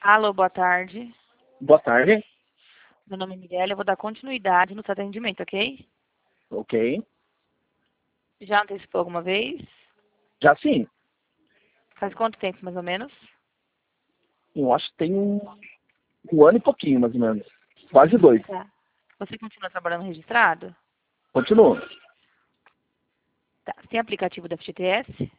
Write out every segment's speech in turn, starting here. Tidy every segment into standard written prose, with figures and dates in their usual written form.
Alô, boa tarde. Boa tarde. Meu nome é Miguel, eu vou dar continuidade no seu atendimento, ok? Ok. Já antecipou alguma vez? Já sim. Faz quanto tempo, mais ou menos? Eu acho que tem um ano e pouquinho, mais ou menos. Quase 2. Tá. Você continua trabalhando registrado? Continua. Tá. Você tem aplicativo da FGTS?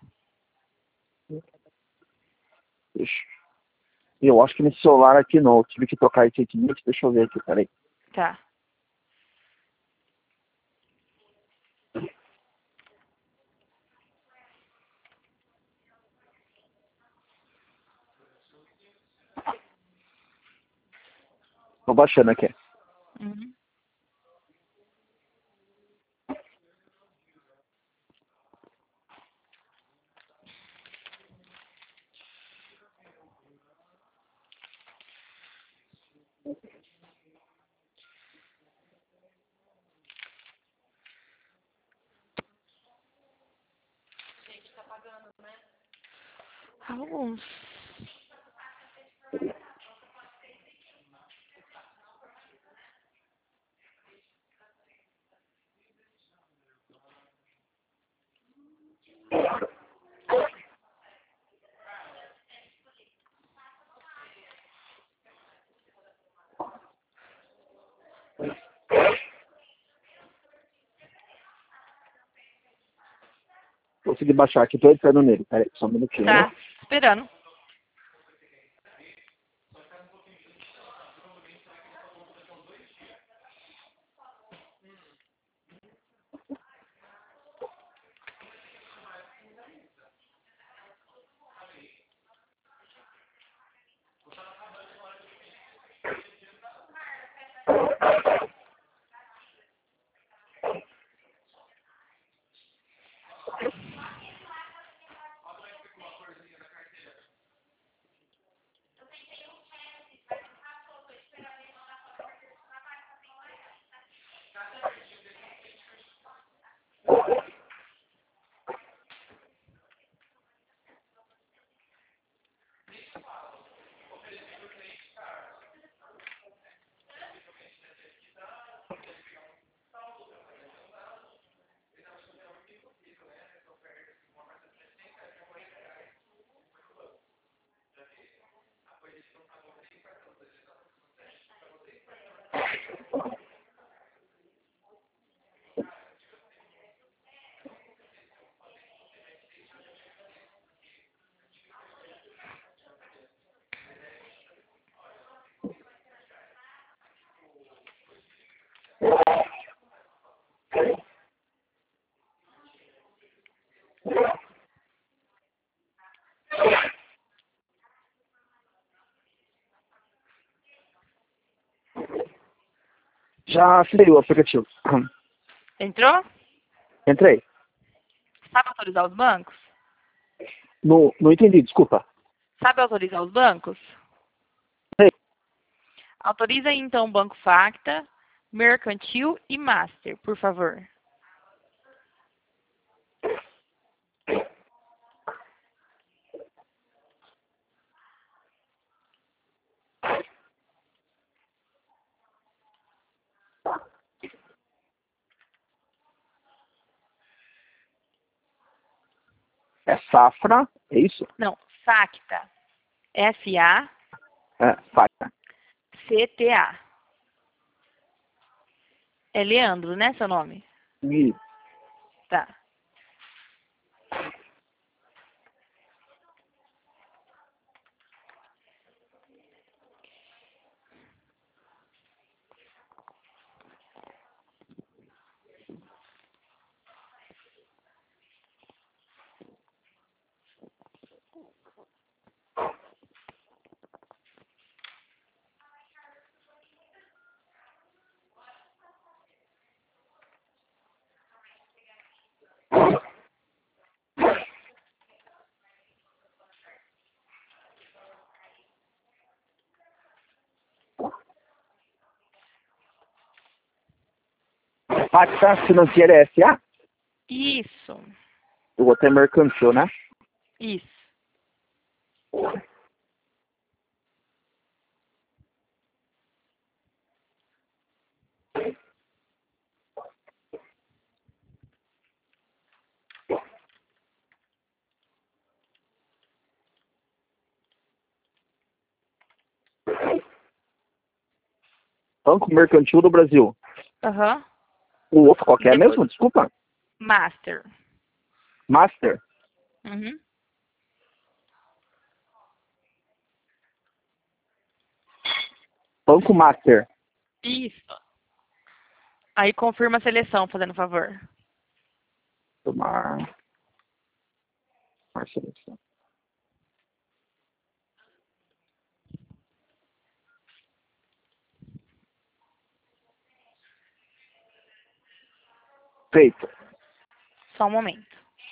Eu acho que nesse celular aqui não. Eu tive que trocar esse aqui. Deixa eu ver aqui, peraí. Tá. Tô baixando aqui. Uhum. Alguns. Consegui baixar aqui. Tô entrando nele. Peraí, só um minutinho. Tá. Né? Esperando. Já assinei o aplicativo. Entrou? Entrei. Sabe autorizar os bancos? Não entendi, desculpa. Sabe autorizar os bancos? Ei, Autoriza aí, então o Banco Facta, Mercantil e Master, por favor. é Safra, é isso? Não, Facta. F-A-C-T-A. É, Facta. É Leandro, né, seu nome? E Tá. Facta Financeira S.A.? Isso. Eu vou ter mercantil, né? Isso. Banco Mercantil do Brasil. Aham. O outro qualquer Depois- mesmo? Desculpa. Master. Master. Uhum. Banco Master. Isso. Aí confirma a seleção, fazendo favor. Tomar. Seleção. Feito. Só um momento.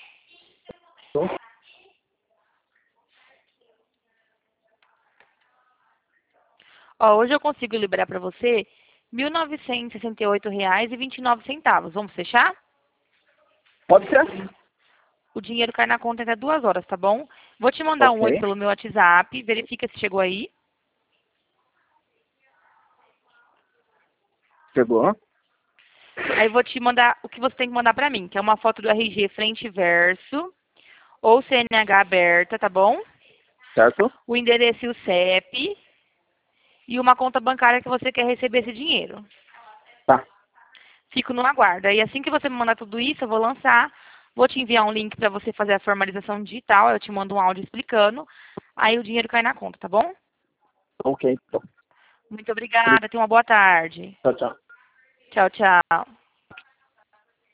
Ó, hoje eu consigo liberar para você R$ 1.968,29. Vamos fechar? Pode ser? O dinheiro cai na conta até 2 horas, tá bom? Vou te mandar um oi Ok. pelo meu WhatsApp. Verifica se chegou aí. Chegou. Aí vou te mandar o que você tem que mandar para mim, que é uma foto do RG frente e verso, ou CNH aberta, tá bom? Certo? O endereço e o CEP e uma conta bancária que você quer receber esse dinheiro. Tá. Fico no aguardo. E assim que você me mandar tudo isso, eu vou lançar. Vou te enviar um link para você fazer a formalização digital. Eu te mando um áudio explicando. Aí o dinheiro cai na conta, tá bom? Ok, então. Muito obrigada. Tenha uma boa tarde. Tchau, tchau. Tchau, tchau.